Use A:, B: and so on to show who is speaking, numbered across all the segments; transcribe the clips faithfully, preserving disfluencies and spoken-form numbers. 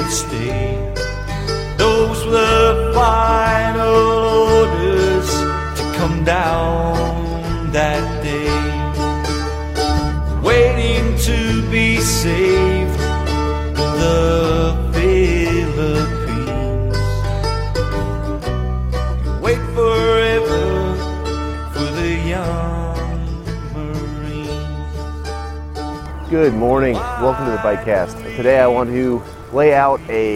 A: they'd stay. Those were the final orders to come down that day. Waiting to be saved in the Philippines. You wait forever for the young Marines.
B: Good morning. Welcome to the Bikecast. Today I want to lay out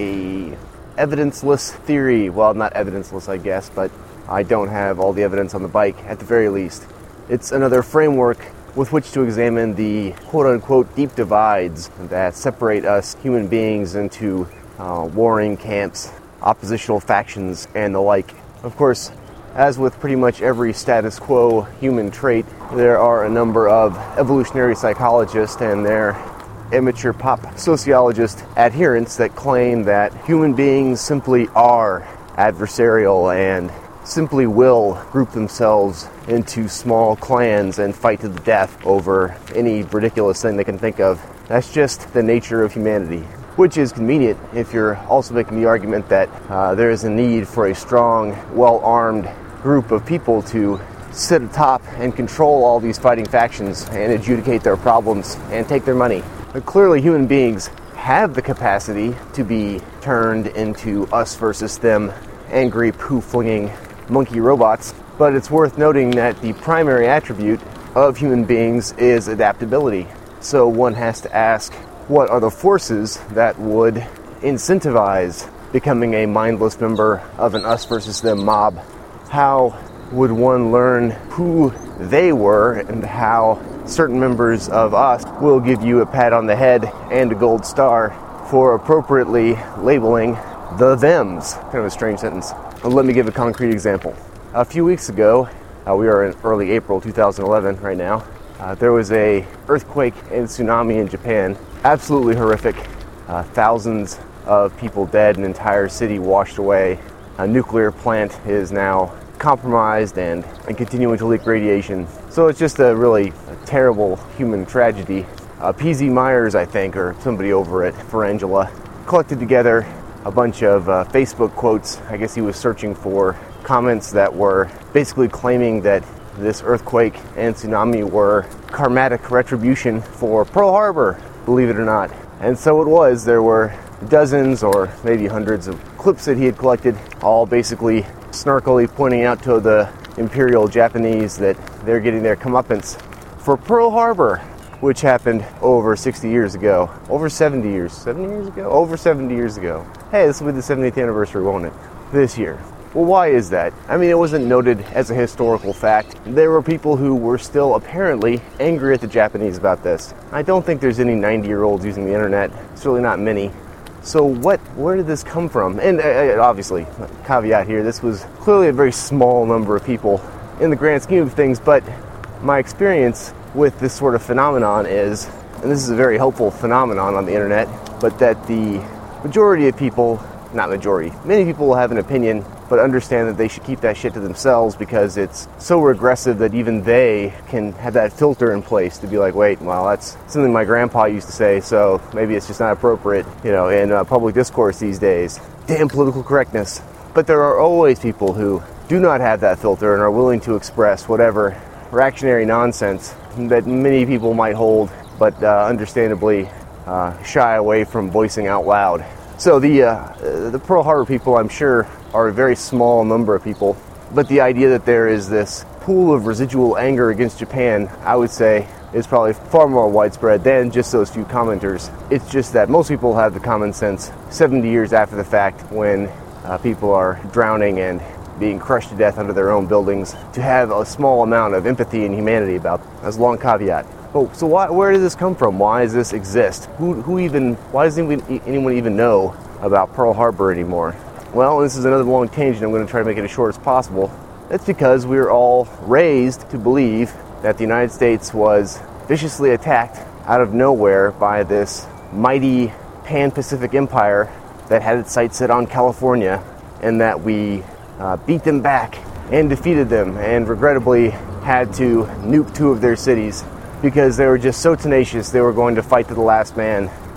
B: a evidenceless theory. Well, not evidenceless, I guess, but I don't have all the evidence on the bike at the very least. It's another framework with which to examine the quote-unquote deep divides that separate us human beings into uh, warring camps, oppositional factions, and the like. Of course, as with pretty much every status quo human trait, there are a number of evolutionary psychologists and their amateur pop sociologist adherents that claim that human beings simply are adversarial and simply will group themselves into small clans and fight to the death over any ridiculous thing they can think of. That's just the nature of humanity, which is convenient if you're also making the argument that uh, there is a need for a strong, well-armed group of people to sit atop and control all these fighting factions and adjudicate their problems and take their money. But clearly human beings have the capacity to be turned into us versus them, angry, poo-flinging monkey robots, but it's worth noting that the primary attribute of human beings is adaptability. So one has to ask, what are the forces that would incentivize becoming a mindless member of an us versus them mob? How would one learn who they were and how certain members of us will give you a pat on the head and a gold star for appropriately labeling the thems? Kind of a strange sentence. Let me give a concrete example. A few weeks ago, uh, we are in early April two thousand eleven right now, uh, there was a earthquake and tsunami in Japan. Absolutely horrific. Uh, thousands of people dead, an entire city washed away. A nuclear plant is now compromised and, and continuing to leak radiation. So it's just a really a terrible human tragedy. Uh, P Z Myers, I think, or somebody over at Ferangela, collected together a bunch of uh, Facebook quotes. I guess he was searching for comments that were basically claiming that this earthquake and tsunami were karmatic retribution for Pearl Harbor, believe it or not. And so it was. There were dozens or maybe hundreds of clips that he had collected, all basically snarkily pointing out to the Imperial Japanese that they're getting their comeuppance for Pearl Harbor, which happened over sixty years ago. Over seventy years. seventy years ago? Over seventy years ago. Hey, this will be the seventieth anniversary, won't it? This year. Well, why is that? I mean, it wasn't noted as a historical fact. There were people who were still apparently angry at the Japanese about this. I don't think there's any ninety-year-olds using the internet. It's really not many. So what, where did this come from? And uh, obviously, caveat here, this was clearly a very small number of people in the grand scheme of things, but my experience with this sort of phenomenon is, and this is a very helpful phenomenon on the internet, but that the majority of people, not majority, many people will have an opinion, but understand that they should keep that shit to themselves because it's so regressive that even they can have that filter in place to be like, wait, well, that's something my grandpa used to say, so maybe it's just not appropriate, you know, in uh, public discourse these days. Damn political correctness. But there are always people who do not have that filter and are willing to express whatever reactionary nonsense that many people might hold, but uh, understandably uh, shy away from voicing out loud. So the uh, the Pearl Harbor people, I'm sure, are a very small number of people, but the idea that there is this pool of residual anger against Japan, I would say, is probably far more widespread than just those few commenters. It's just that most people have the common sense seventy years after the fact, when uh, people are drowning and being crushed to death under their own buildings, to have a small amount of empathy and humanity about. That's a long caveat. Oh, so why, where does this come from? Why does this exist? Who, who even? Why does anyone, anyone even know about Pearl Harbor anymore? Well, this is another long tangent. I'm going to try to make it as short as possible. That's because we were all raised to believe that the United States was viciously attacked out of nowhere by this mighty pan-Pacific empire that had its sights set on California, and that we uh, beat them back and defeated them, and regrettably had to nuke two of their cities because they were just so tenacious they were going to fight to the last man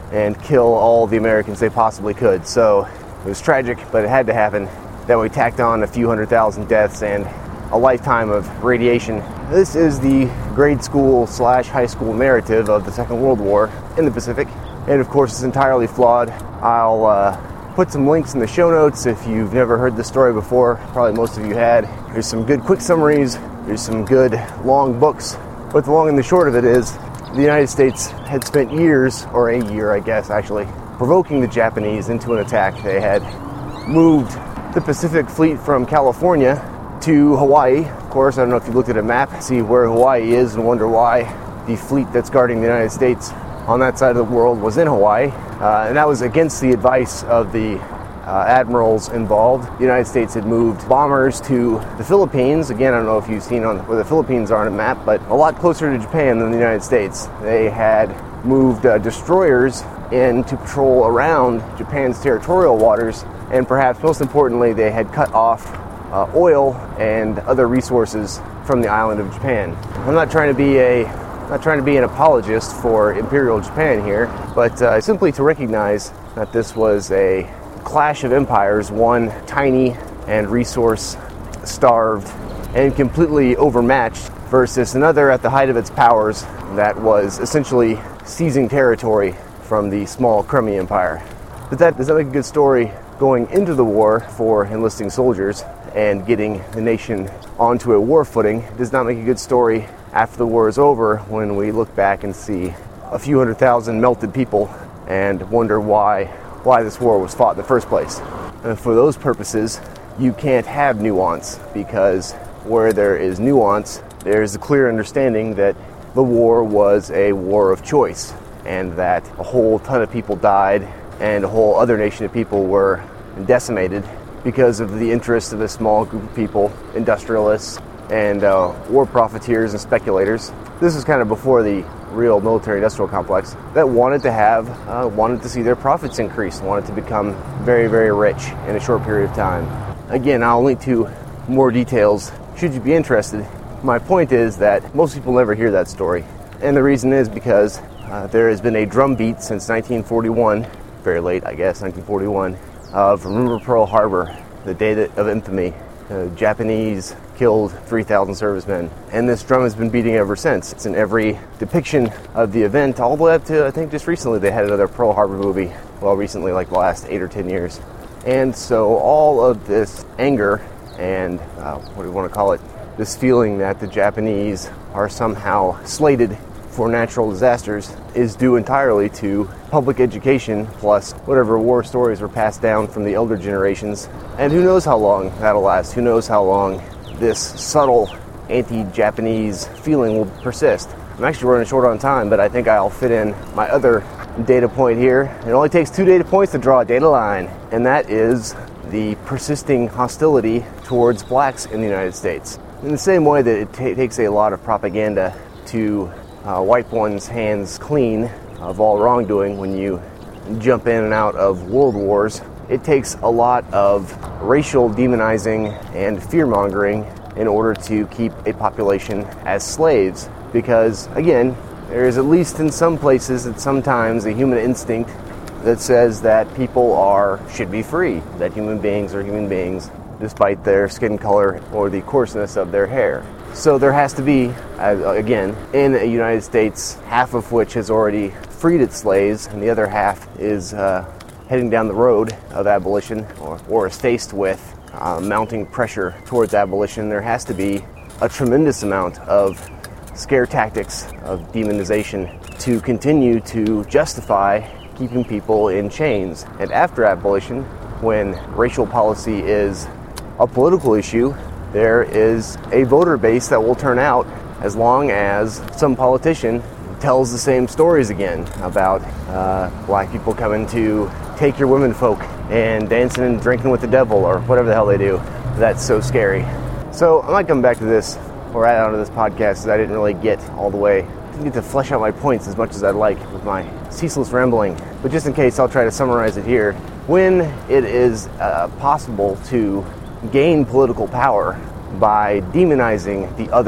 B: and kill all the Americans they possibly could. So it was tragic, but it had to happen. Then we tacked on a few hundred thousand deaths and a lifetime of radiation. This is the grade school slash high school narrative of the Second World War in the Pacific. And of course, it's entirely flawed. I'll uh, put some links in the show notes if you've never heard this story before. Probably most of you had. There's some good quick summaries. There's some good long books. But the long and the short of it is the United States had spent years, or a year I guess actually, provoking the Japanese into an attack. They had moved the Pacific Fleet from California to Hawaii. Of course, I don't know if you looked at a map, see where Hawaii is and wonder why the fleet that's guarding the United States on that side of the world was in Hawaii. Uh, and that was against the advice of the uh, admirals involved. The United States had moved bombers to the Philippines. Again, I don't know if you've seen on where the Philippines are on a map, but a lot closer to Japan than the United States. They had moved uh, destroyers in to patrol around Japan's territorial waters, and perhaps most importantly, they had cut off uh, oil and other resources from the island of Japan. I'm not trying to be a not trying to be an apologist for Imperial Japan here, but uh, simply to recognize that this was a clash of empires, one tiny and resource-starved and completely overmatched, versus another at the height of its powers that was essentially seizing territory from the small Kremlin Empire. But that does not make a good story going into the war for enlisting soldiers and getting the nation onto a war footing. It does not make a good story after the war is over, when we look back and see a few hundred thousand melted people and wonder why why this war was fought in the first place. And for those purposes, you can't have nuance, because where there is nuance, there is a clear understanding that the war was a war of choice, and that a whole ton of people died and a whole other nation of people were decimated because of the interests of a small group of people, industrialists and uh, war profiteers and speculators. This is kind of before the real military-industrial complex, that wanted to have, uh, wanted to see their profits increase, wanted to become very, very rich in a short period of time. Again, I'll link to more details should you be interested. My point is that most people never hear that story. And the reason is because uh, there has been a drumbeat since nineteen forty-one, very late, I guess, nineteen forty-one, of Remember Pearl Harbor, the day that, of infamy. Uh, Japanese killed three thousand servicemen, and this drum has been beating ever since. It's in every depiction of the event, all the way up to, I think just recently they had another Pearl Harbor movie, well recently, like the last eight or ten years. And so all of this anger and, uh, what do you want to call it, this feeling that the Japanese are somehow slated for natural disasters is due entirely to public education, plus whatever war stories were passed down from the elder generations. And who knows how long that'll last? Who knows how long this subtle anti-Japanese feeling will persist? I'm actually running short on time, but I think I'll fit in my other data point here. It only takes two data points to draw a data line, and that is the persisting hostility towards blacks in the United States. In the same way that it t- takes a lot of propaganda to uh, wipe one's hands clean of all wrongdoing when you jump in and out of world wars, it takes a lot of racial demonizing and fear-mongering in order to keep a population as slaves. Because, again, there is, at least in some places, at sometimes a human instinct that says that people are should be free, that human beings are human beings, despite their skin color or the coarseness of their hair. So there has to be, uh, again, in a United States, half of which has already freed its slaves, and the other half is uh, heading down the road of abolition, or, or is faced with uh, mounting pressure towards abolition. There has to be a tremendous amount of scare tactics, of demonization, to continue to justify keeping people in chains. And after abolition, when racial policy is a political issue, there is a voter base that will turn out as long as some politician tells the same stories again about uh, black people coming to take your women folk and dancing and drinking with the devil, or whatever the hell they do. That's so scary. So I might come back to this or add on to this podcast, because I didn't really get all the way, didn't get to flesh out my points as much as I'd like with my ceaseless rambling. But just in case, I'll try to summarize it here. When it is uh, possible to gain political power by demonizing the other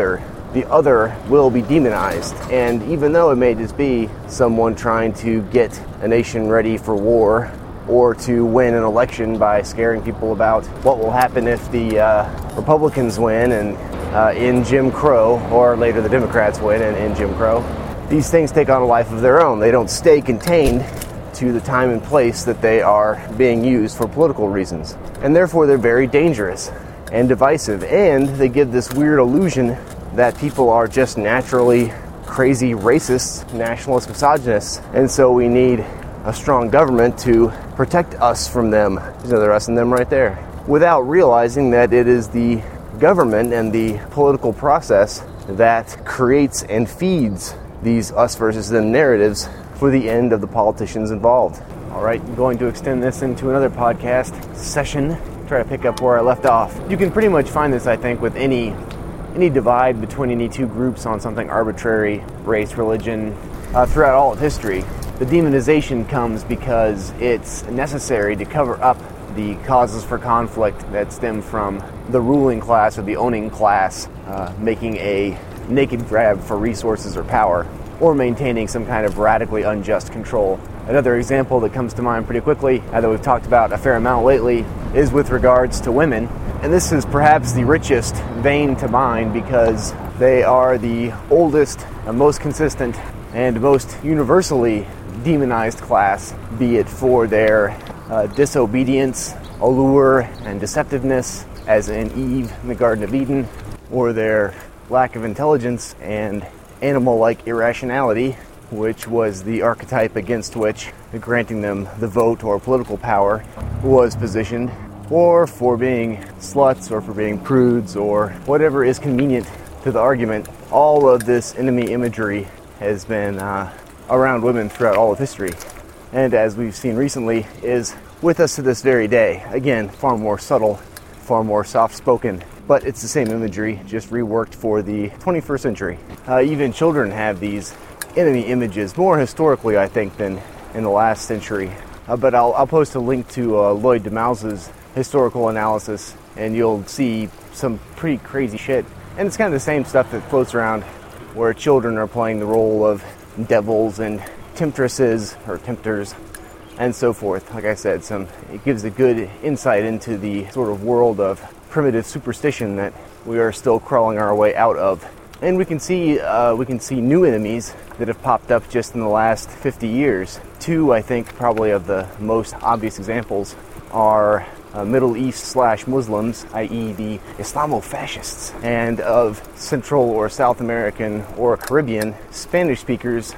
B: the other will be demonized. And even though it may just be someone trying to get a nation ready for war or to win an election by scaring people about what will happen if the uh, Republicans win and uh, in Jim Crow, or later the Democrats win and in Jim Crow, these things take on a life of their own. They don't stay contained to the time and place that they are being used for political reasons. And therefore they're very dangerous and divisive, and they give this weird illusion that people are just naturally crazy racists, nationalist, misogynists, and so we need a strong government to protect us from them. There's another us and them right there. Without realizing that it is the government and the political process that creates and feeds these us versus them narratives for the end of the politicians involved. All right, I'm going to extend this into another podcast session, try to pick up where I left off. You can pretty much find this, I think, with any any divide between any two groups on something arbitrary, race, religion, uh, throughout all of history. The demonization comes because it's necessary to cover up the causes for conflict that stem from the ruling class or the owning class uh, making a naked grab for resources or power, or maintaining some kind of radically unjust control. Another example that comes to mind pretty quickly, uh, that we've talked about a fair amount lately, is with regards to women. And this is perhaps the richest vein to mine because they are the oldest, uh, most consistent, and most universally demonized class, be it for their uh, disobedience, allure, and deceptiveness, as in Eve in the Garden of Eden, or their lack of intelligence and animal-like irrationality, which was the archetype against which granting them the vote or political power was positioned, or for being sluts, or for being prudes, or whatever is convenient to the argument. All of this enemy imagery has been uh, around women throughout all of history, and as we've seen recently, is with us to this very day. Again, far more subtle, far more soft-spoken, but it's the same imagery, just reworked for the twenty-first century. Uh, even children have these enemy images, more historically, I think, than in the last century. Uh, but I'll, I'll post a link to uh, Lloyd DeMouse's historical analysis, and you'll see some pretty crazy shit. And it's kind of the same stuff that floats around, where children are playing the role of devils and temptresses, or tempters, and so forth. Like I said, some it gives a good insight into the sort of world of primitive superstition that we are still crawling our way out of. And we can see uh, we can see new enemies that have popped up just in the last fifty years. Two, I think, probably of the most obvious examples are uh, Middle East slash Muslims, that is the Islamo-fascists, and of Central or South American or Caribbean Spanish speakers,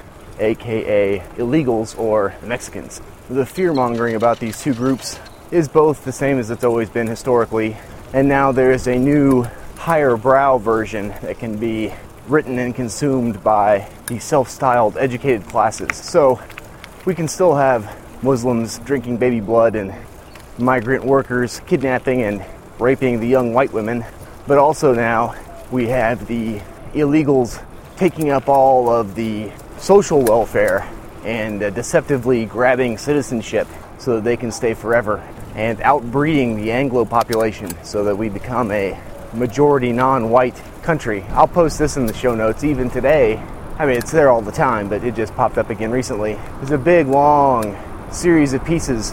B: aka illegals or Mexicans. The fear-mongering about these two groups is both the same as it's always been historically, and now there's a new higher brow version that can be written and consumed by the self-styled educated classes. So we can still have Muslims drinking baby blood and migrant workers kidnapping and raping the young white women, but also now we have the illegals taking up all of the social welfare and uh, deceptively grabbing citizenship so that they can stay forever, and outbreeding the Anglo population so that we become a majority non-white country. I'll post this in the show notes even today. I mean, it's there all the time, but it just popped up again recently. There's a big, long series of pieces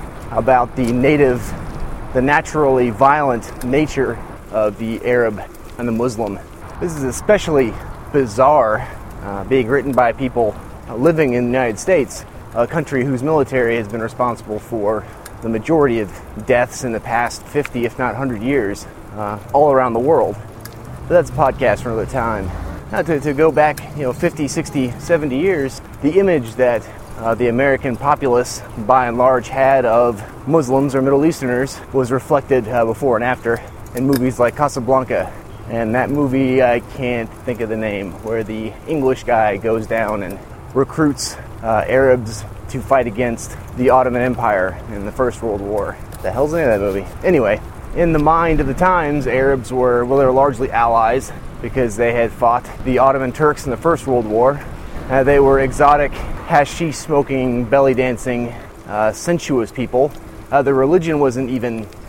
B: about the native, the naturally violent nature of the Arab and the Muslim. This is especially bizarre, uh, being written by people living in the United States, a country whose military has been responsible for the majority of deaths in the past fifty, if not one hundred years, uh, all around the world. But that's a podcast for another time. Now, to, to go back, you know, fifty, sixty, seventy years, the image that uh, the American populace, by and large, had of Muslims or Middle Easterners was reflected uh, before and after in movies like Casablanca. And that movie, I can't think of the name, where the English guy goes down and recruits uh, Arabs to fight against the Ottoman Empire in the First World War. The hell's the name of that movie? Anyway, in the mind of the times, Arabs were, well, they were largely allies because they had fought the Ottoman Turks in the First World War. Uh, they were exotic, hashish-smoking, belly-dancing, uh, sensuous people. Uh, their religion wasn't even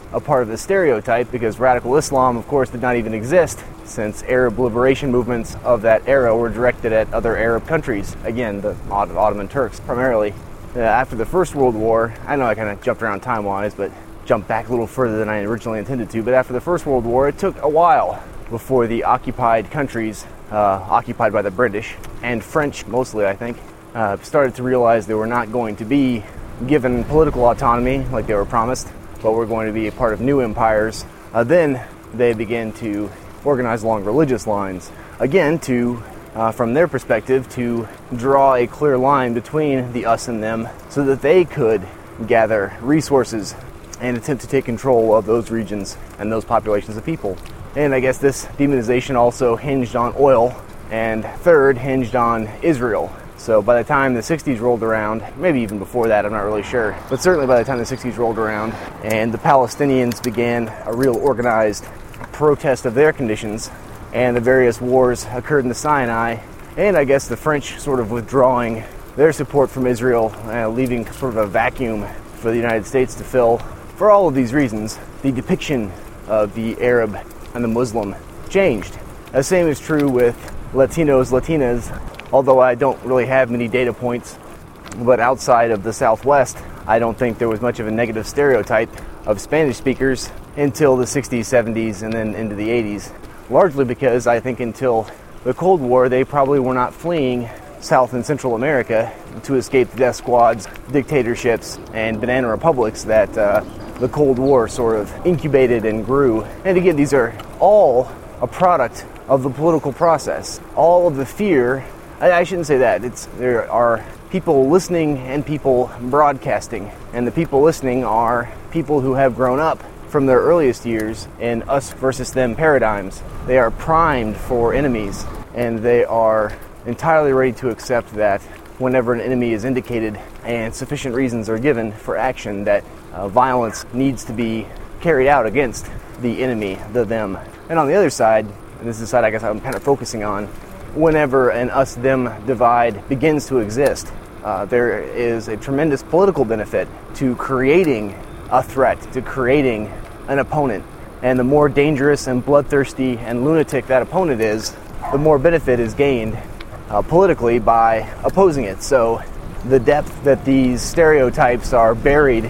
B: a part of the stereotype, because radical Islam, of course, did not even exist, since Arab liberation movements of that era were directed at other Arab countries. Again, the Ottoman Turks primarily. Uh, after the First World War, I know I kind of jumped around time-wise, but jumped back a little further than I originally intended to, but after the First World War, it took a while before the occupied countries, uh, occupied by the British, and French mostly, I think, uh, started to realize they were not going to be given political autonomy like they were promised, but were going to be a part of new empires. Uh, then they began to organize along religious lines, again to, uh, from their perspective, to draw a clear line between the us and them so that they could gather resources and attempt to take control of those regions and those populations of people. And I guess this demonization also hinged on oil, and third, hinged on Israel. So by the time the sixties rolled around, maybe even before that, I'm not really sure, but certainly by the time the sixties rolled around and the Palestinians began a real organized protest of their conditions, and the various wars occurred in the Sinai, and I guess the French sort of withdrawing their support from Israel, uh, leaving sort of a vacuum for the United States to fill. For all of these reasons, the depiction of the Arab and the Muslim changed. The same is true with Latinos, Latinas, although I don't really have many data points, but outside of the Southwest, I don't think there was much of a negative stereotype of Spanish speakers until the sixties, seventies, and then into the eighties. Largely because I think until the Cold War, they probably were not fleeing South and Central America to escape the death squads, dictatorships, and banana republics that uh, the Cold War sort of incubated and grew. And again, these are all a product of the political process. All of the fear, I, I shouldn't say that, it's there are people listening and people broadcasting, and the people listening are people who have grown up from their earliest years in us versus them paradigms. They are primed for enemies, and they are entirely ready to accept that whenever an enemy is indicated and sufficient reasons are given for action, that uh, violence needs to be carried out against the enemy, the them. And on the other side, and this is the side I guess I'm kind of focusing on, whenever an us-them divide begins to exist, uh, there is a tremendous political benefit to creating a threat, to creating an opponent. And the more dangerous and bloodthirsty and lunatic that opponent is, the more benefit is gained uh, politically by opposing it. So the depth that these stereotypes are buried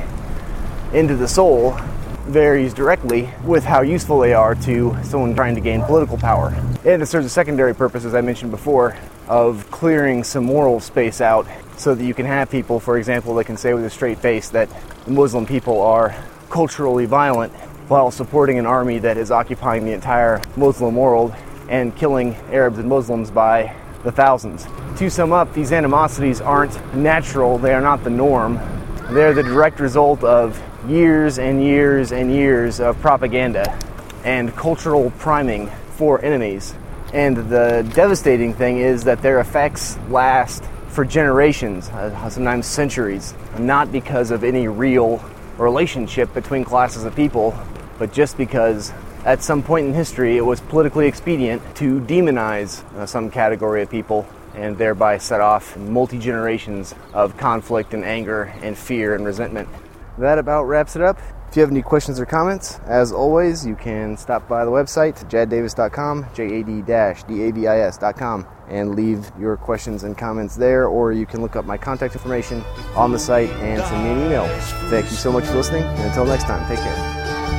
B: into the soul varies directly with how useful they are to someone trying to gain political power. And it serves a secondary purpose, as I mentioned before, of clearing some moral space out so that you can have people, for example, that can say with a straight face that Muslim people are culturally violent while supporting an army that is occupying the entire Muslim world and killing Arabs and Muslims by the thousands. To sum up, these animosities aren't natural, they are not the norm. They're the direct result of years and years and years of propaganda and cultural priming for enemies. And the devastating thing is that their effects last for generations, uh, sometimes centuries, not because of any real relationship between classes of people, but just because at some point in history it was politically expedient to demonize uh, some category of people and thereby set off multi-generations of conflict and anger and fear and resentment. That about wraps it up. If you have any questions or comments, as always, you can stop by the website, jad davis dot com, J A D D A V I S dot com, and leave your questions and comments there, or you can look up my contact information on the site and send me an email. Thank you so much for listening, and until next time, take care.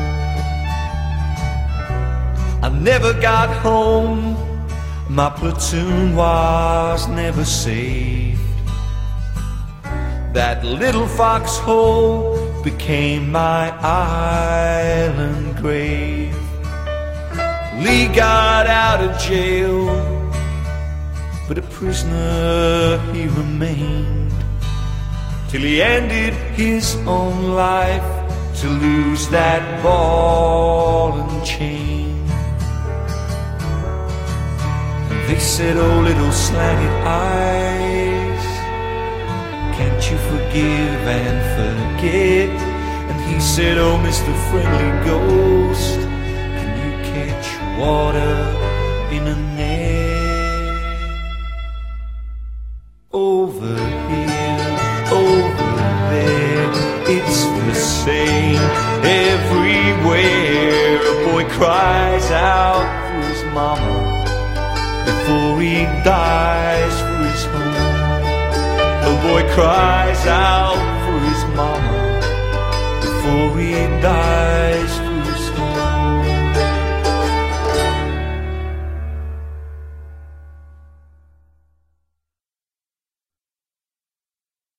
A: I never got home, my platoon was never saved. That little foxhole became my island grave. Lee got out of jail, but a prisoner he remained, till he ended his own life to lose that ball and chain. They said, oh little slanted eyes, can't you forgive and forget? And he said, oh Mister Friendly Ghost, can you catch water in a net? Over here, over there, it's the same everywhere. cries out for his mama before he dies for his home. The boy cries out for his mama before he dies